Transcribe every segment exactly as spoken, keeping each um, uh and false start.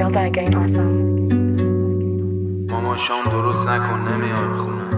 built by Gain Awesome. ماما شام درست نکن نمیایم خونه.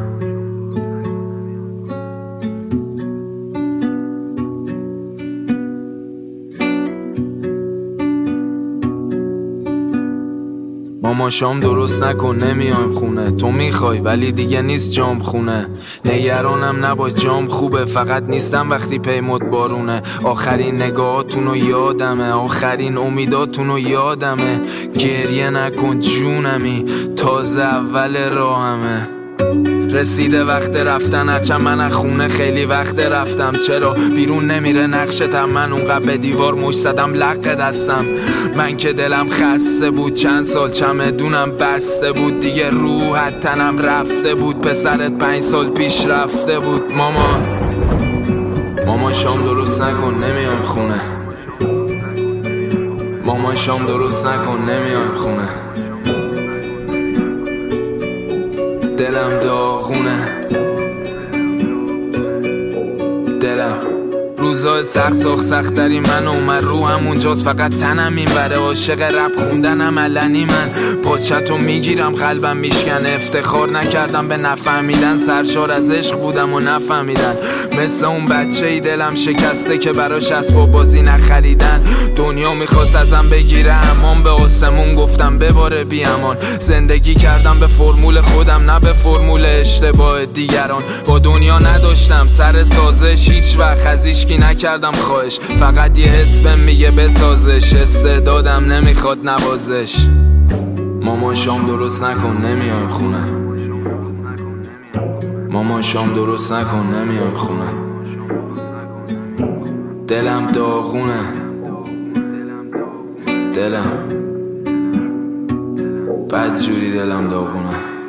ماما شام درست نکن نمیایم خونه. تو میخوای ولی دیگه نیست جام خونه. نگرانم نباش جام خوبه، فقط نیستم وقتی پیمود بارونه. آخرین نگاهاتونو یادمه، آخرین امیداتونو یادمه. گریه نکن جونمی، تازه اول راهمه. رسیده وقت رفتن، هرچند من از خونه خیلی وقت رفتم. چرا بیرون نمیره نقشتم؟ من اونقدر به دیوار مش زدم لق دستم. من که دلم خسته بود، چند سال چمدونم بسته بود. دیگه روحت تنم رفته بود، پسرت پنج سال پیش رفته بود. ماما ماما شام درست نکن نمیایم خونه. ماما شام درست نکن نمیایم خونه. دلم داغونه، دلم روزای سخت ساخت سختری من اومد رو همونجاست، فقط تنم این بره. عاشق رپ خوندنم علنی، من پاچتو میگیرم قلبم میشکنه. افتخار نکردم به نفهمیدن، سرشار از عشق بودم و نفهمیدن. مثل اون بچه ای دلم شکسته که براش اسباب بازی نخریدن. دنیا میخواست ازم بگیره امان، به آسمون گفتم بباره بی امان. زندگی کردم به فرمول خودم نه به فرمول اشتباه دیگران. با دنیا نداشتم سر سازش، هیچ وقت از هیچکی نکردم خواهش. فقط یه حس بهم میگه بسازش، استعدادم نمیخواد نوازش. ماما شام درست نکن نمیایم خونه. ماما شام درست نکن نمیایم خونه. دلم داغونه، دلم بدجوری دلم داغونه.